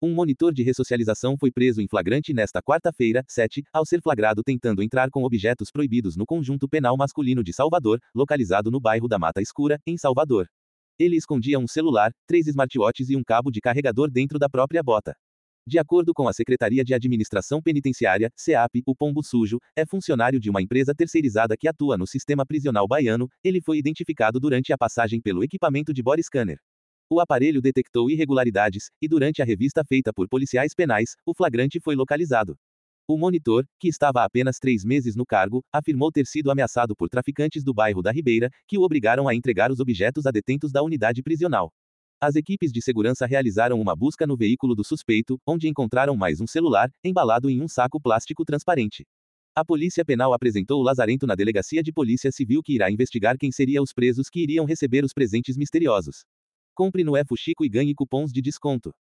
Um monitor de ressocialização foi preso em flagrante nesta quarta-feira, 7, ao ser flagrado tentando entrar com objetos proibidos no conjunto penal masculino de Salvador, localizado no bairro da Mata Escura, em Salvador. Ele escondia um celular, 3 smartwatches e um cabo de carregador dentro da própria bota. De acordo com a Secretaria de Administração Penitenciária, SEAP, o Pombo Sujo é funcionário de uma empresa terceirizada que atua no sistema prisional baiano. Ele foi identificado durante a passagem pelo equipamento de body scanner. O aparelho detectou irregularidades, e durante a revista feita por policiais penais, o flagrante foi localizado. O monitor, que estava há apenas 3 meses no cargo, afirmou ter sido ameaçado por traficantes do bairro da Ribeira, que o obrigaram a entregar os objetos a detentos da unidade prisional. As equipes de segurança realizaram uma busca no veículo do suspeito, onde encontraram mais um celular, embalado em um saco plástico transparente. A Polícia Penal apresentou o lazarento na Delegacia de Polícia Civil, que irá investigar quem seriam os presos que iriam receber os presentes misteriosos. Compre no Fuxico e ganhe cupons de desconto.